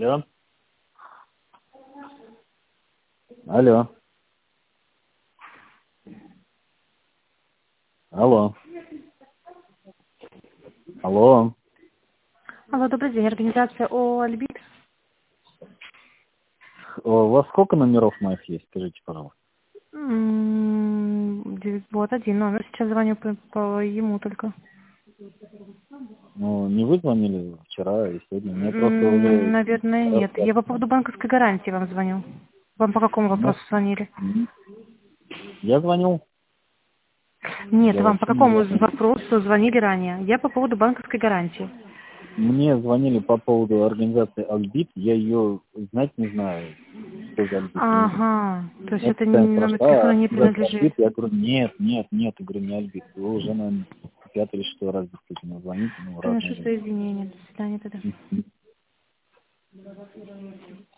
Алло. Алло. Алло. Алло. Алло, добрый день. Организация ООО «Альбит». У вас сколько номеров моих есть? Скажите, пожалуйста. Вот один номер. Сейчас звоню по ему только. Ну, не вы звонили вчера и сегодня? Мне просто уже... Наверное, нет. Я по поводу банковской гарантии вам звоню. Вам по какому вопросу звонили? Я звонил. Нет, Я вам по вообще не какому звонил. вопросу звонили ранее? Я по поводу банковской гарантии. Мне звонили по поводу организации Альбит. Я ее знать не знаю, что за Альбит. Ага, то есть Вот это постоянно номер спрашивают, телефона не что за принадлежит. Альбит? Я говорю, нет, нет, нет. Я говорю, не Альбит. Вы уже, наверное, пятый или шестой раз действительно звоните, ну, разные Приношу люди. свои извинения. До свидания тогда.